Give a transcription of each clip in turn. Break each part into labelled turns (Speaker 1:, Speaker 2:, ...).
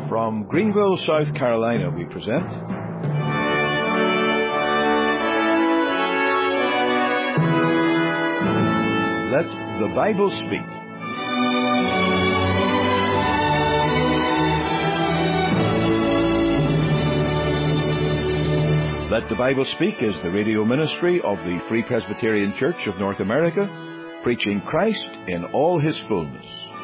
Speaker 1: From Greenville, South Carolina, we present Let the Bible Speak. Let the Bible Speak is the radio ministry of the Free Presbyterian Church of North America, preaching Christ in all His fullness.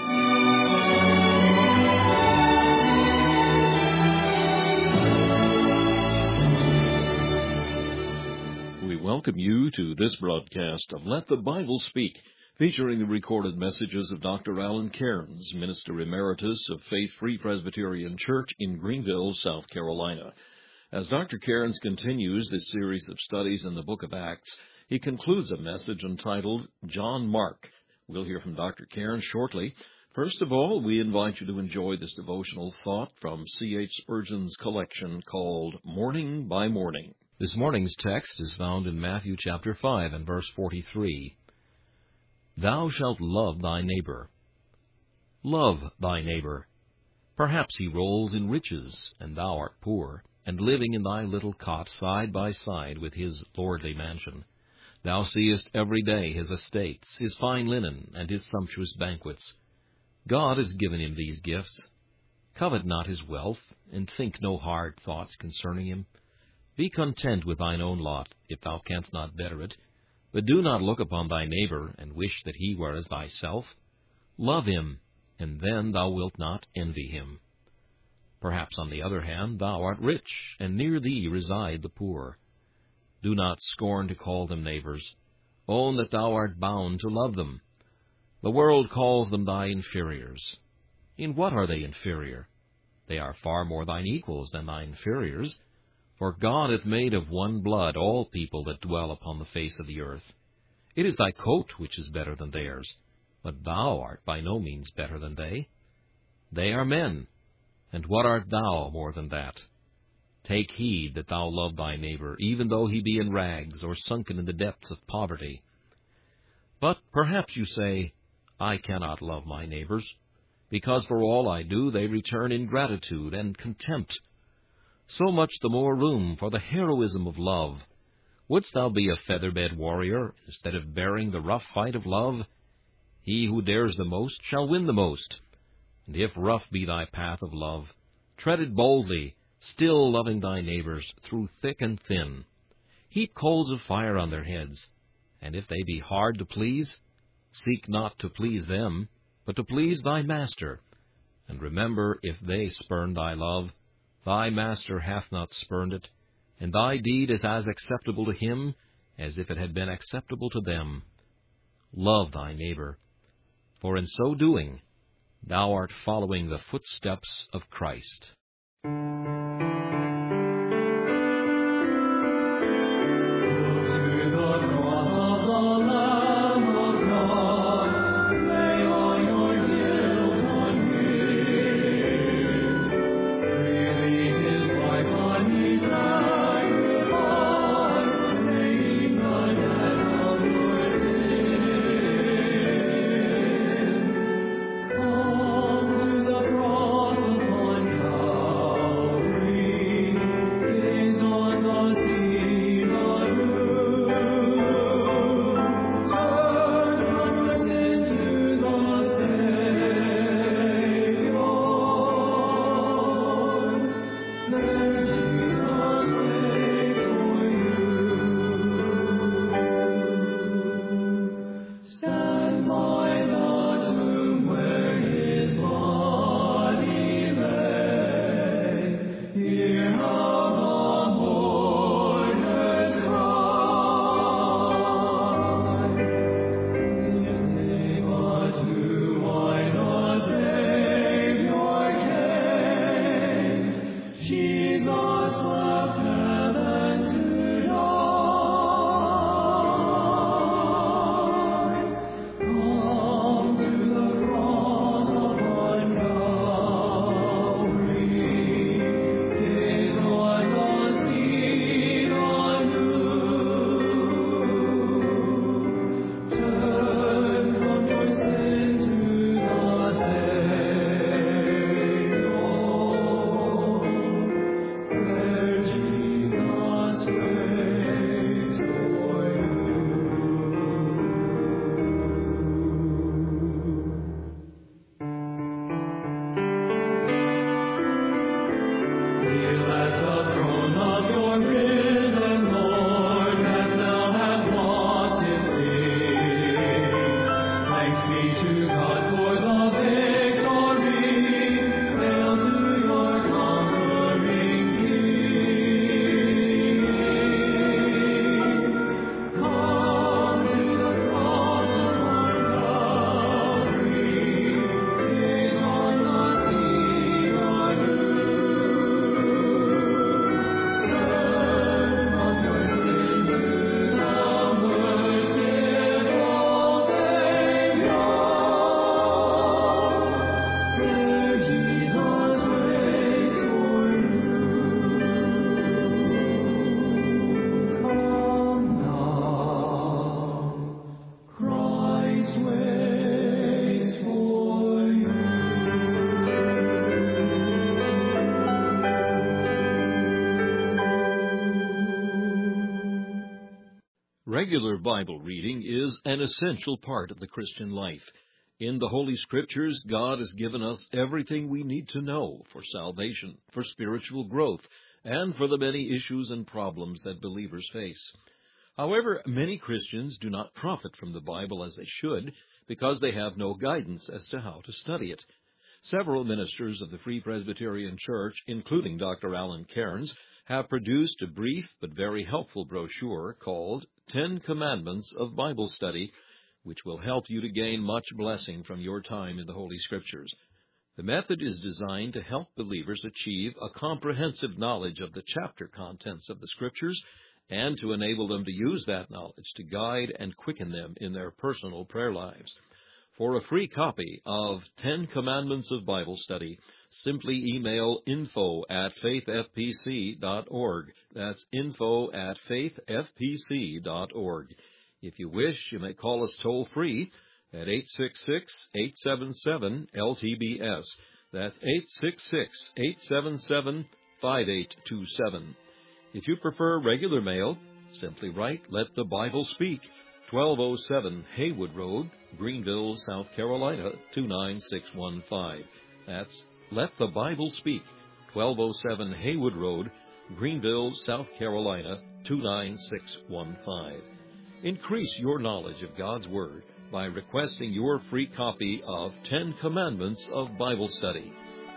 Speaker 2: We welcome you to this broadcast of Let the Bible Speak, featuring the recorded messages of Dr. Alan Cairns, Minister Emeritus of Faith Free Presbyterian Church in Greenville, South Carolina. As Dr. Cairns continues this series of studies in the book of Acts, he concludes a message entitled John Mark. We'll hear from Dr. Cairns shortly. First of all, we invite you to enjoy this devotional thought from C.H. Spurgeon's collection called Morning by Morning.
Speaker 3: This morning's text is found in Matthew chapter 5 and verse 43. Thou shalt love thy neighbor. Love thy neighbor. Perhaps he rolls in riches, and thou art poor, and living in thy little cot side by side with his lordly mansion. Thou seest every day his estates, his fine linen, and his sumptuous banquets. God has given him these gifts. Covet not his wealth, and think no hard thoughts concerning him. Be content with thine own lot, if thou canst not better it. But do not look upon thy neighbor, and wish that he were as thyself. Love him, and then thou wilt not envy him. Perhaps, on the other hand, thou art rich, and near thee reside the poor. Do not scorn to call them neighbors. Own that thou art bound to love them. The world calls them thy inferiors. In what are they inferior? They are far more thine equals than thy inferiors. For God hath made of one blood all people that dwell upon the face of the earth. It is thy coat which is better than theirs, but thou art by no means better than they. They are men, and what art thou more than that? Take heed that thou love thy neighbor, even though he be in rags or sunken in the depths of poverty. But perhaps you say, I cannot love my neighbors, because for all I do they return ingratitude and contempt. So much the more room for the heroism of love. Wouldst thou be a feather-bed warrior instead of bearing the rough fight of love? He who dares the most shall win the most. And if rough be thy path of love, tread it boldly, still loving thy neighbors through thick and thin. Heap coals of fire on their heads, and if they be hard to please, seek not to please them, but to please thy master. And remember, if they spurn thy love, thy master hath not spurned it, and thy deed is as acceptable to him as if it had been acceptable to them. Love thy neighbor, for in so doing thou art following the footsteps of Christ.
Speaker 2: Regular Bible reading is an essential part of the Christian life. In the Holy Scriptures, God has given us everything we need to know for salvation, for spiritual growth, and for the many issues and problems that believers face. However, many Christians do not profit from the Bible as they should because they have no guidance as to how to study it. Several ministers of the Free Presbyterian Church, including Dr. Alan Cairns, have produced a brief but very helpful brochure called 10 Commandments of Bible Study, which will help you to gain much blessing from your time in the Holy Scriptures. The method is designed to help believers achieve a comprehensive knowledge of the chapter contents of the Scriptures and to enable them to use that knowledge to guide and quicken them in their personal prayer lives. For a free copy of 10 Commandments of Bible Study, simply email info@faithfpc.org. That's info@faithfpc.org. If you wish, you may call us toll-free at 866-877-LTBS. That's 866-877-5827. If you prefer regular mail, simply write Let the Bible Speak, 1207 Haywood Road, Greenville, South Carolina, 29615. That's Let the Bible Speak, 1207 Haywood Road, Greenville, South Carolina, 29615. Increase your knowledge of God's Word by requesting your free copy of 10 Commandments of Bible Study.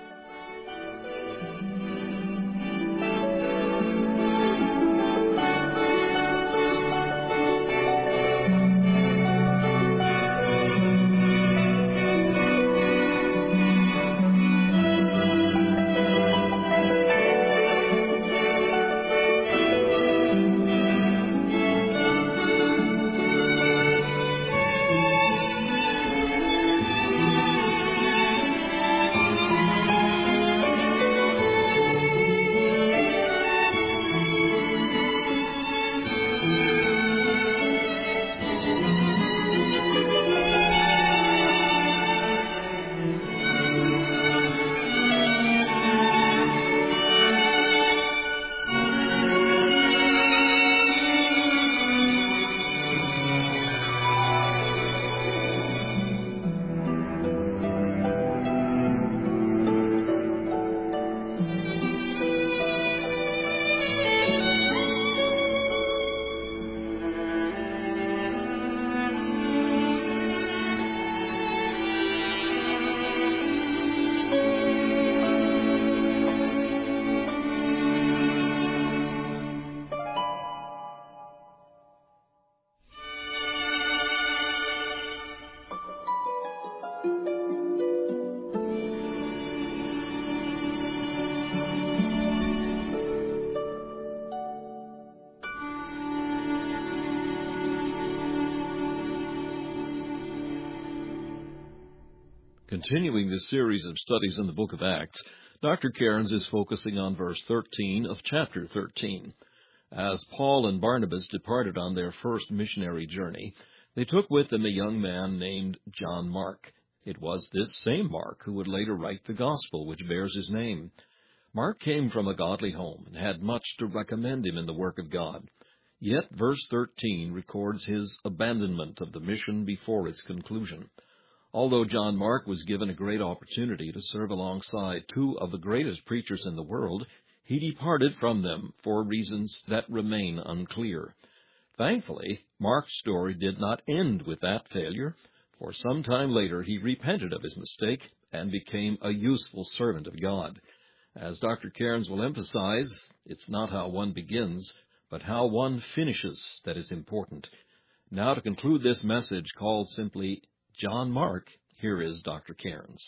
Speaker 2: Continuing this series of studies in the book of Acts, Dr. Cairns is focusing on verse 13 of chapter 13. As Paul and Barnabas departed on their first missionary journey, they took with them a young man named John Mark. It was this same Mark who would later write the gospel which bears his name. Mark came from a godly home and had much to recommend him in the work of God. Yet verse 13 records his abandonment of the mission before its conclusion. Although John Mark was given a great opportunity to serve alongside two of the greatest preachers in the world, he departed from them for reasons that remain unclear. Thankfully, Mark's story did not end with that failure, for some time later he repented of his mistake and became a useful servant of God. As Dr. Cairns will emphasize, it's not how one begins, but how one finishes that is important. Now, to conclude this message called simply John Mark, here is Dr. Cairns.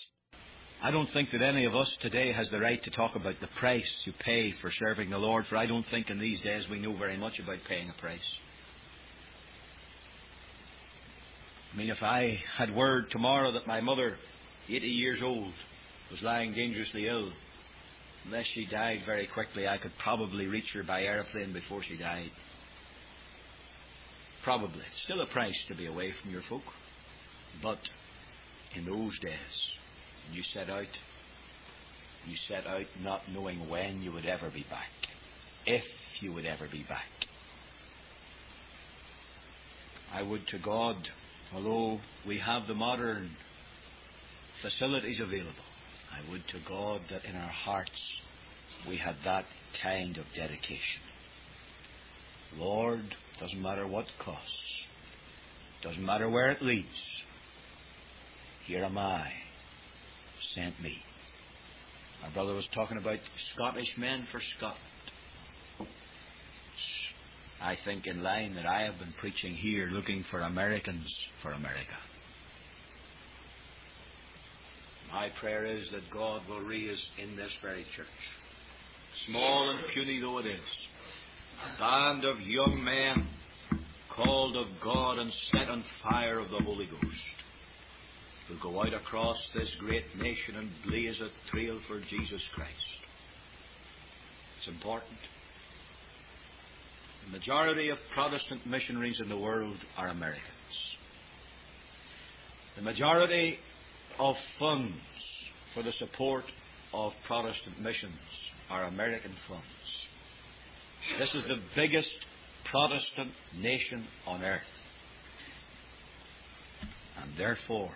Speaker 4: I don't think that any of us today has the right to talk about the price you pay for serving the Lord, for I don't think in these days we know very much about paying a price. I mean, if I had word tomorrow that my mother, 80 years old, was lying dangerously ill, unless she died very quickly, I could probably reach her by aeroplane before she died. Probably. It's still a price to be away from your folk. But in those days, you set out not knowing when you would ever be back, if you would ever be back. I would to God, although we have the modern facilities available, I would to God that in our hearts we had that kind of dedication. Lord, doesn't matter what it costs, doesn't matter where it leads, here am I, sent me. Our brother was talking about Scottish men for Scotland. I think in line that I have been preaching here, looking for Americans for America. My prayer is that God will raise in this very church, small and puny though it is, a band of young men called of God and set on fire of the Holy Ghost, who go out across this great nation and blaze a trail for Jesus Christ. It's important. The majority of Protestant missionaries in the world are Americans. The majority of funds for the support of Protestant missions are American funds. This is the biggest Protestant nation on earth. And therefore,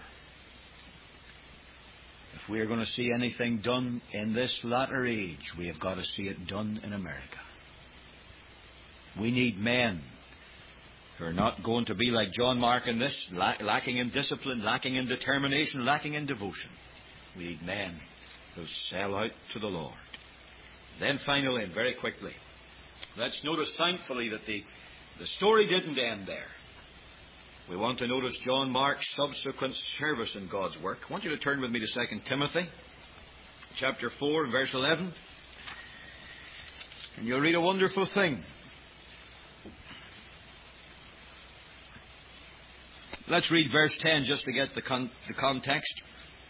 Speaker 4: if we are going to see anything done in this latter age, we have got to see it done in America. We need men who are not going to be like John Mark in this, lacking in discipline, lacking in determination, lacking in devotion. We need men who sell out to the Lord. Then finally, and very quickly, let's notice thankfully that the story didn't end there. We want to notice John Mark's subsequent service in God's work. I want you to turn with me to 2 Timothy, chapter 4, verse 11. And you'll read a wonderful thing. Let's read verse 10 just to get the context.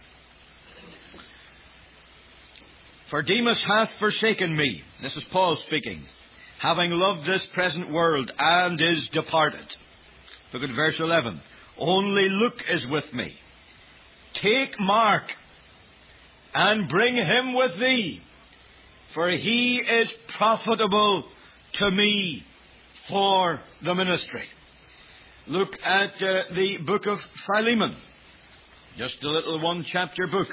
Speaker 4: For Demas hath forsaken me, this is Paul speaking, having loved this present world, and is departed. Look at verse 11. Only Luke is with me. Take Mark, and bring him with thee, for he is profitable to me for the ministry. Look at the book of Philemon. Just a little one-chapter book.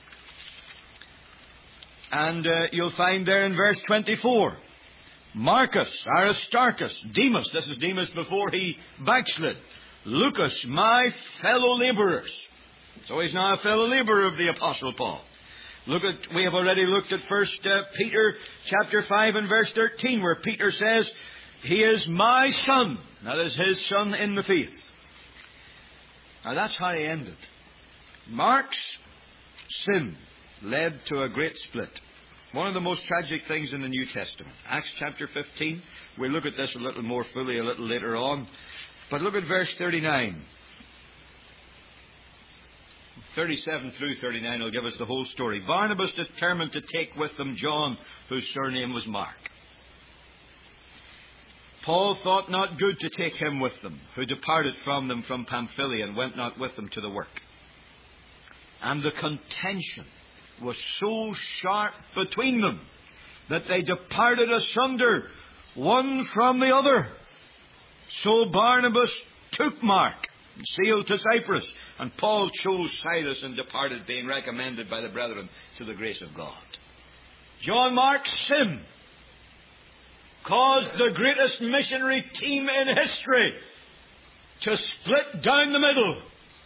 Speaker 4: And you'll find there in verse 24, Marcus, Aristarchus, Demas, this is Demas before he backslid, Lucas, my fellow labourers. So he's now a fellow labourer of the Apostle Paul. We have already looked at 1 Peter chapter 5 and verse 13, where Peter says, he is my son. That is his son in the faith. Now that's how he ended. Mark's sin led to a great split. One of the most tragic things in the New Testament. Acts chapter 15. We'll look at this a little more fully a little later on. But look at verse 39. 37 through 39 will give us the whole story. Barnabas determined to take with them John, whose surname was Mark. Paul thought not good to take him with them, who departed from them from Pamphylia and went not with them to the work. And the contention was so sharp between them that they departed asunder one from the other. So Barnabas took Mark and sailed to Cyprus, and Paul chose Silas and departed, being recommended by the brethren to the grace of God. John Mark's sin caused the greatest missionary team in history to split down the middle.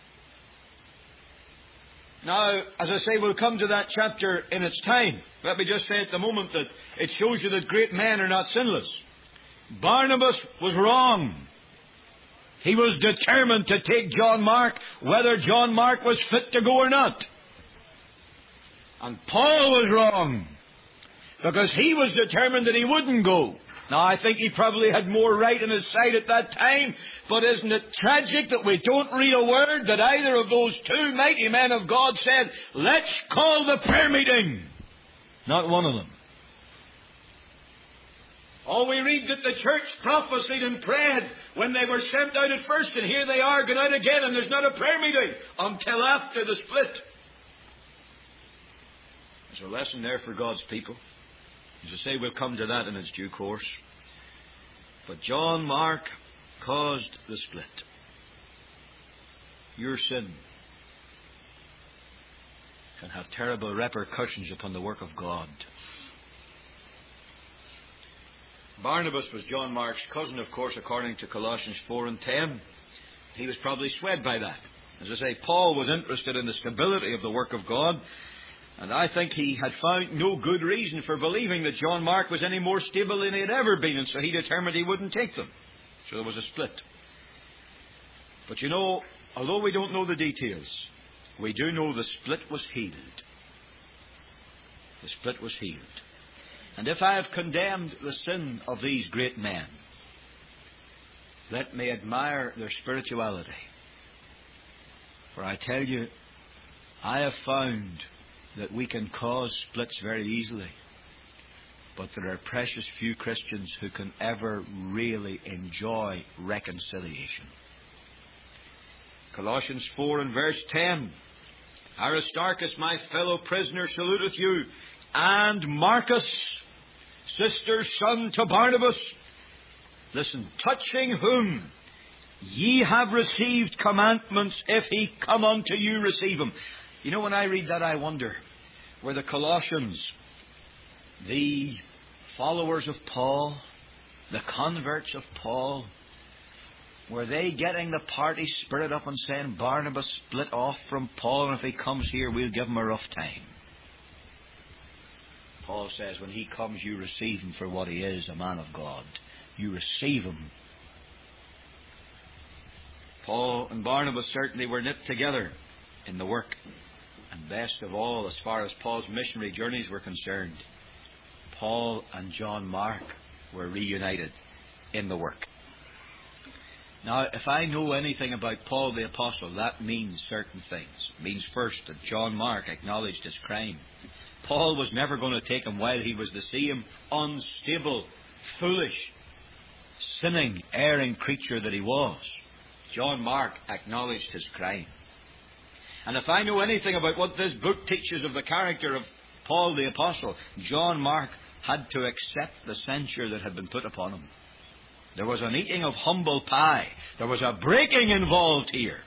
Speaker 4: Now, as I say, we'll come to that chapter in its time. Let me just say at the moment that it shows you that great men are not sinless. Barnabas was wrong. He was determined to take John Mark, whether John Mark was fit to go or not. And Paul was wrong, because he was determined that he wouldn't go. Now, I think he probably had more right on his side at that time, but isn't it tragic that we don't read a word that either of those two mighty men of God said, let's call the prayer meeting? Not one of them. Oh, we read that the church prophesied and prayed when they were sent out at first, and here they are going out again, and there's not a prayer meeting until after the split. There's a lesson there for God's people. As I say, we'll come to that in its due course. But John Mark caused the split. your sin can have terrible repercussions upon the work of God. Barnabas was John Mark's cousin, of course, according to Colossians 4 and 10. He was probably swayed by that. As I say, Paul was interested in the stability of the work of God, and I think he had found no good reason for believing that John Mark was any more stable than he had ever been, and so he determined he wouldn't take them. So there was a split. But you know, although we don't know the details, we do know the split was healed. The split was healed. And if I have condemned the sin of these great men, let me admire their spirituality. For I tell you, I have found that we can cause splits very easily. But there are precious few Christians who can ever really enjoy reconciliation. Colossians 4 and verse 10. Aristarchus, my fellow prisoner, saluteth you, and Marcus, sister's son to Barnabas. Listen, touching whom ye have received commandments, if he come unto you, receive him. You know, when I read that, I wonder, were the Colossians, the followers of Paul, the converts of Paul, were they getting the party spirit up and saying, Barnabas, split off from Paul, and if he comes here, we'll give him a rough time? Paul says, when he comes, you receive him for what he is, a man of God. You receive him. Paul and Barnabas certainly were knit together in the work. And best of all, as far as Paul's missionary journeys were concerned, Paul and John Mark were reunited in the work. Now, if I know anything about Paul the Apostle, that means certain things. It means first that John Mark acknowledged his crime. Paul was never going to take him while he was the same unstable, foolish, sinning, erring creature that he was. John Mark acknowledged his crime. And if I know anything about what this book teaches of the character of Paul the Apostle, John Mark had to accept the censure that had been put upon him. There was an eating of humble pie. There was a breaking involved here.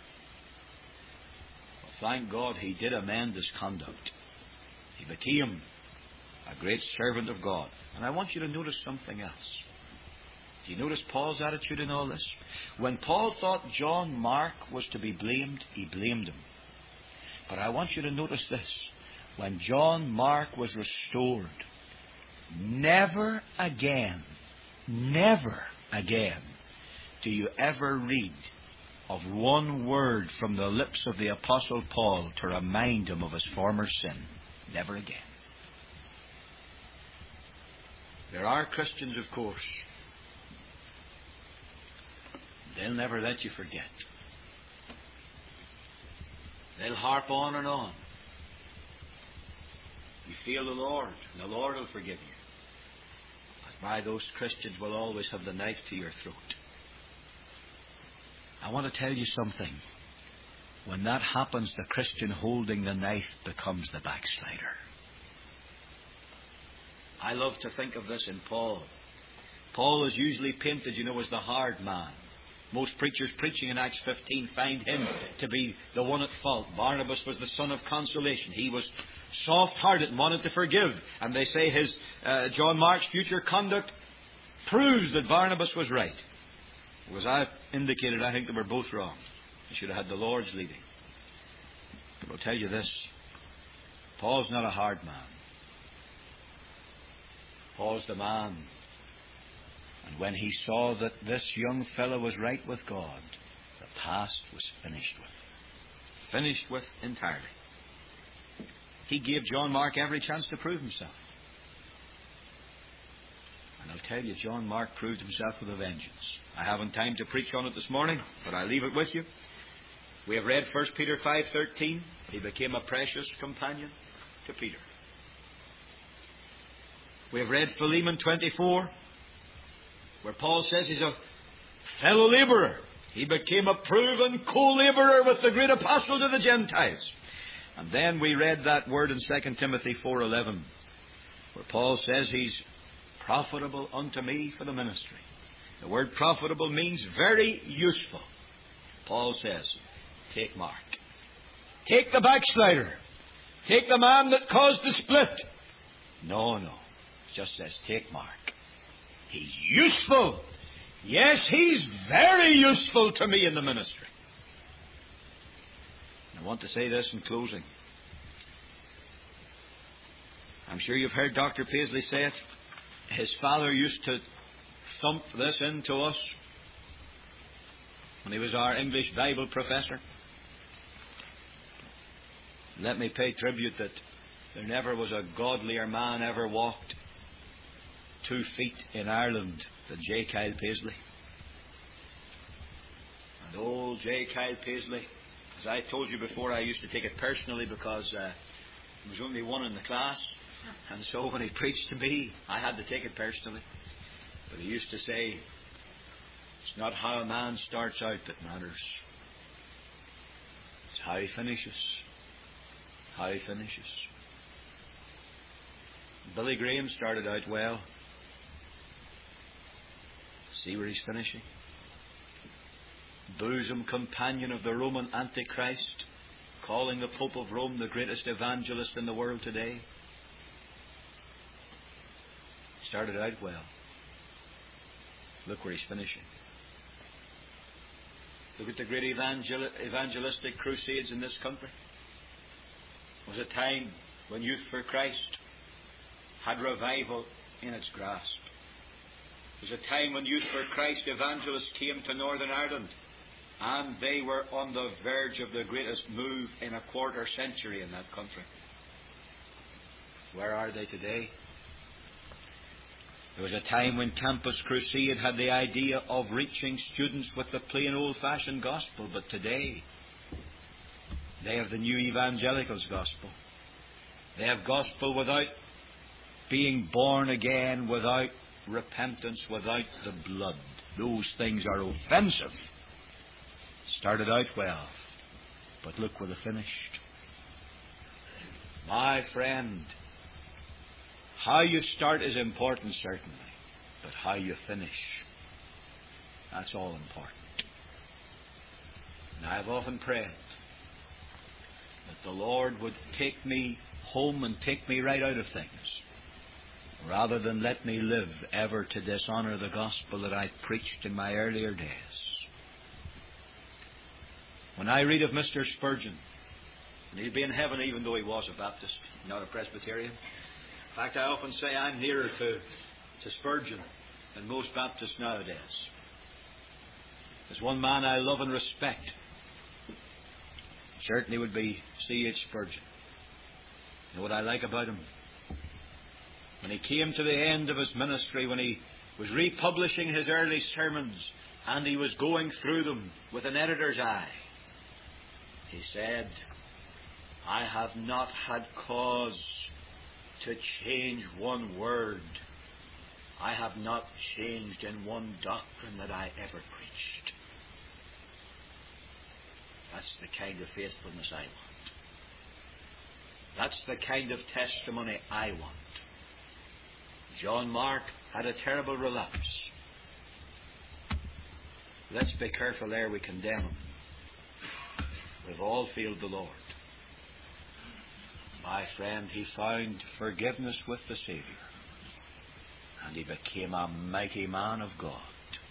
Speaker 4: Well, thank God he did amend his conduct. He became a great servant of God. And I want you to notice something else. Do you notice Paul's attitude in all this? When Paul thought John Mark was to be blamed, he blamed him. But I want you to notice this. When John Mark was restored, never again do you ever read of one word from the lips of the Apostle Paul to remind him of his former sin. Never again. There are Christians, of course. They'll never let you forget. They'll harp on and on. You feel the Lord, and the Lord will forgive you. But by those Christians will always have the knife to your throat. I want to tell you something. When that happens, the Christian holding the knife becomes the backslider. I love to think of this in Paul. Paul is usually painted, as the hard man. Most preachers preaching in Acts 15 find him to be the one at fault. Barnabas was the son of consolation. He was soft-hearted and wanted to forgive. And they say his John Mark's future conduct proves that Barnabas was right. As I've indicated, I think they were both wrong. They should have had the Lord's leading. But I'll tell you this. Paul's not a hard man. Paul's the man. And when he saw that this young fellow was right with God, the past was finished with. Finished with entirely. He gave John Mark every chance to prove himself. And I'll tell you, John Mark proved himself with a vengeance. I haven't time to preach on it this morning, but I'll leave it with you. We have read 1 Peter 5:13. He became a precious companion to Peter. We have read Philemon 24, where Paul says he's a fellow labourer. He became a proven co-labourer with the great apostle to the Gentiles. And then we read that word in 2 Timothy 4:11, where Paul says he's profitable unto me for the ministry. The word profitable means very useful. Paul says, take Mark. Take the backslider. Take the man that caused the split. No. It just says, take Mark. He's useful. Yes, he's very useful to me in the ministry. I want to say this in closing. I'm sure you've heard Dr. Paisley say it. His father used to thump this into us when he was our English Bible professor. Let me pay tribute that there never was a godlier man ever walked 2 feet in Ireland than J. Kyle Paisley. And old J. Kyle Paisley, as I told you before, I used to take it personally because there was only one in the class. And so when he preached to me, I had to take it personally. But he used to say, it's not how a man starts out that matters. It's how he finishes. How he finishes. Billy Graham started out well. See where he's finishing. Bosom companion of the Roman Antichrist, calling the Pope of Rome the greatest evangelist in the world today. Started out well. Look where he's finishing. Look at the great evangelistic crusades in this country. It was a time when Youth for Christ had revival in its grasp. It was a time when Youth for Christ evangelists came to Northern Ireland, and they were on the verge of the greatest move in a quarter century in that country. Where are they today? There was a time when Campus Crusade had the idea of reaching students with the plain old-fashioned gospel, but today they have the new evangelicals gospel. They have gospel without being born again, without repentance, without the blood. Those things are offensive. Started out well, but look where they finished. My friend, how you start is important, certainly, but how you finish, that's all important. And I've often prayed that the Lord would take me home and take me right out of things, rather than let me live ever to dishonour the gospel that I preached in my earlier days. When I read of Mr. Spurgeon, and he'd be in heaven even though he was a Baptist, not a Presbyterian. In fact, I often say I'm nearer to Spurgeon than most Baptists nowadays. There's one man I love and respect. Certainly would be C.H. Spurgeon. You know what I like about him? When he came to the end of his ministry, when he was republishing his early sermons, and he was going through them with an editor's eye, he said, I have not had cause to change one word. I have not changed in one doctrine that I ever preached. That's the kind of faithfulness I want. That's the kind of testimony I want. John Mark had a terrible relapse. Let's be careful ere we condemn him. We've all failed the Lord. My friend, he found forgiveness with the Saviour, and he became a mighty man of God.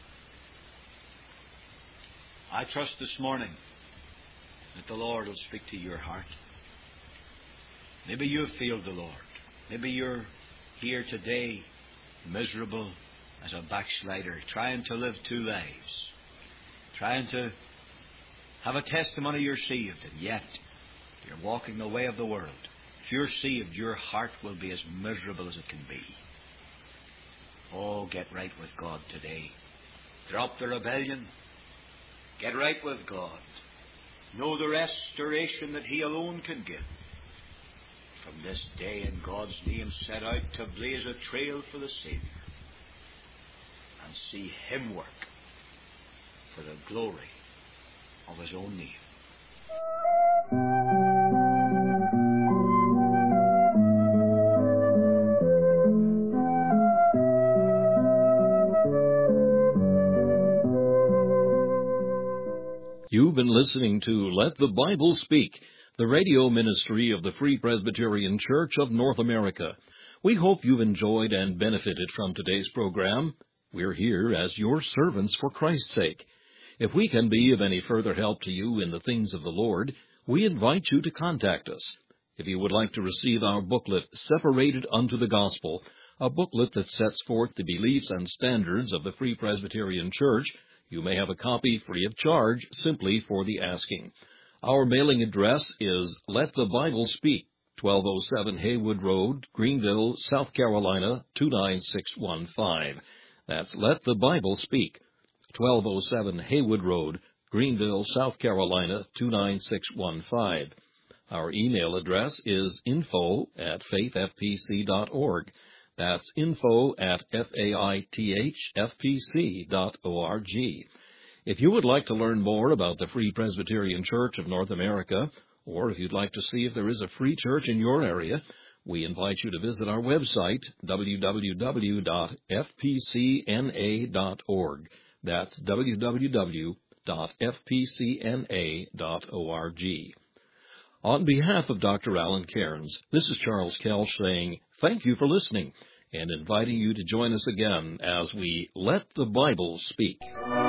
Speaker 4: I trust this morning that the Lord will speak to your heart. Maybe you've failed the Lord. Maybe you're here today miserable as a backslider, trying to live 2 lives, trying to have a testimony you're saved, and yet you're walking the way of the world. If you're saved, your heart will be as miserable as it can be. Oh, get right with God today. Drop the rebellion. Get right with God. Know the restoration that He alone can give. From this day, in God's name, set out to blaze a trail for the Saviour and see Him work for the glory of His own name.
Speaker 2: You You've been listening to Let the Bible Speak, the radio ministry of the Free Presbyterian Church of North America. We hope you've enjoyed and benefited from today's program. We're here as your servants for Christ's sake. If we can be of any further help to you in the things of the Lord, we invite you to contact us. If you would like to receive our booklet, Separated Unto the Gospel, a booklet that sets forth the beliefs and standards of the Free Presbyterian Church, you may have a copy free of charge simply for the asking. Our mailing address is Let the Bible Speak, 1207 Haywood Road, Greenville, South Carolina, 29615. That's Let the Bible Speak, 1207 Haywood Road, Greenville, South Carolina, 29615. Our email address is info@faithfpc.org. That's info@faithfpc.org. If you would like to learn more about the Free Presbyterian Church of North America, or if you'd like to see if there is a free church in your area, we invite you to visit our website, www.fpcna.org. That's www.fpcna.org. On behalf of Dr. Alan Cairns, this is Charles Kelch saying thank you for listening and inviting you to join us again as we Let the Bible Speak.